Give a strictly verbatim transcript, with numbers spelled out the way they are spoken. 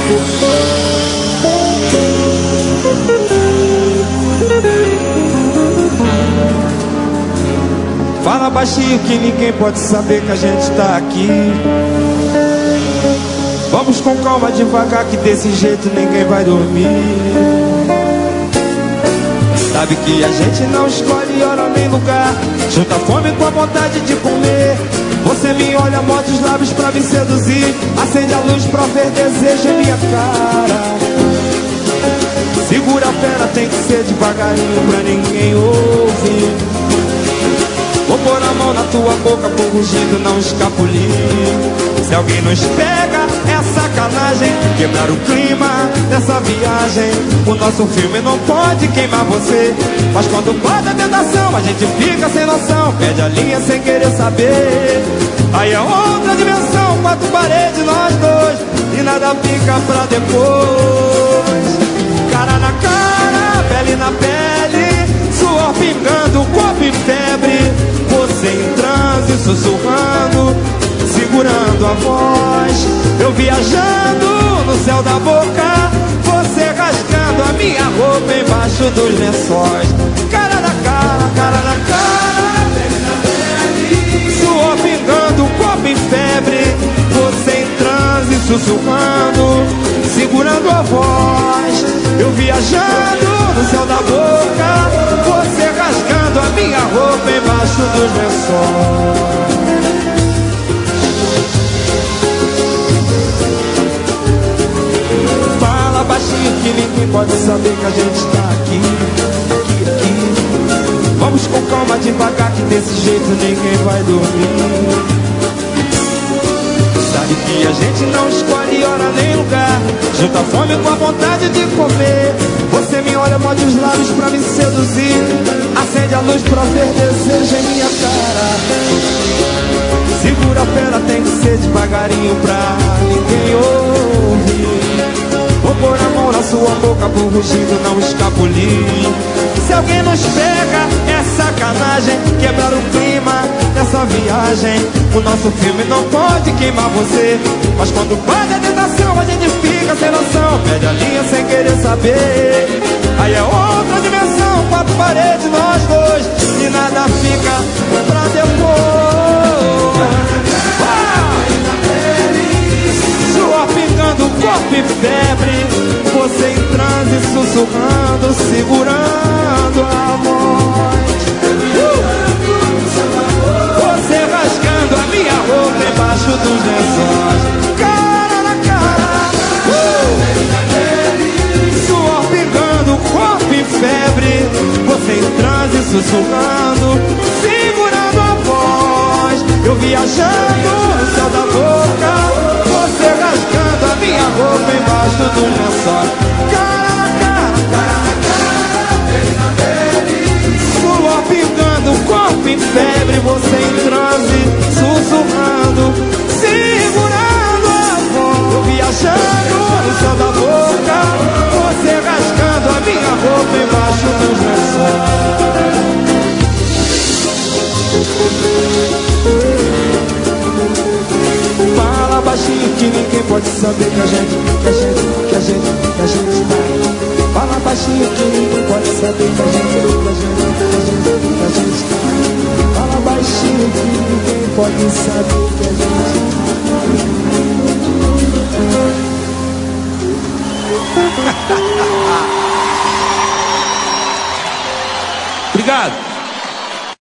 Fala baixinho que ninguém pode saber que a gente tá aqui. Vamos com calma, devagar, que desse jeito ninguém vai dormir. Sabe que a gente não escolhe hora nem lugar, junta a fome com a vontade de comer. Você me olha, morde os lábios pra me seduzir, acende a luz pra ver desejo em minha cara. Segura a fera, tem que ser devagarinho pra ninguém ouvir. Vou pôr a mão na tua boca, por rugido não escapulir. Se alguém nos pega, é sacanagem, quebrar o clima dessa viagem. O nosso filme não pode queimar você, mas quando bota a tentação, a gente fica sem noção, perde a linha sem querer saber. Aí é outra dimensão, quatro paredes, nós dois, e nada fica pra depois. Cara na cara, pele na pele, suor pingando, corpo em febre. Você em transe, sussurrando, segurando a voz. Eu viajando no céu da boca, você rasgando a minha roupa embaixo dos lençóis. Cara na cara, cara na cara, pele na pele, suor pingando, corpo em febre. Você em transe, sussurrando, segurando a voz. Eu viajando no céu da boca, você rasgando a minha roupa embaixo dos lençóis. Fala baixinho que ninguém pode saber que a gente tá aqui, aqui, aqui. Vamos com calma, devagar, que desse jeito ninguém vai dormir. Sabe que a gente não escolhe hora nem lugar, junta a fome com a vontade de comer. Você me olha, morde os lábios pra me seduzir, acende a luz pra ver desejo em minha cara. Segura a fera, tem que ser devagarinho pra ninguém ouvir. Vou pôr a mão na sua boca, por rugido não escapulir. Se alguém nos pega, é sacanagem, quebrar o clima dessa viagem. O nosso filme não pode queimar você, mas quando bate a tentação, a gente fica sem noção, perde a linha sem querer saber. Aí é outra dimensão, quatro paredes, nós dois, e nada fica pra depois. Suor pingando, corpo em febre. Você em transe, sussurrando, segurando a voz. Você rasgando a minha roupa embaixo dos lençóis. Cara na cara, uh! Suor pingando, corpo em febre. Você em transe, sussurrando, segurando a voz. Eu viajando no céu da boca, você rasgando a minha roupa embaixo dos lençóis. Cara na cara, cara na cara, pele na pele, suor pingando, corpo em febre. Você em transe, sussurrando, segurando a voz. Eu viajando no céu da boca, você rasgando a minha roupa embaixo dos lençóis. Fala baixinho que ninguém pode saber que a gente, que a gente, que a gente, que a gente tá. Fala baixinho que ninguém pode saber que a gente, que a gente, que a gente, que a gente tá. Fala baixinho que ninguém pode saber que a gente tá. Obrigado.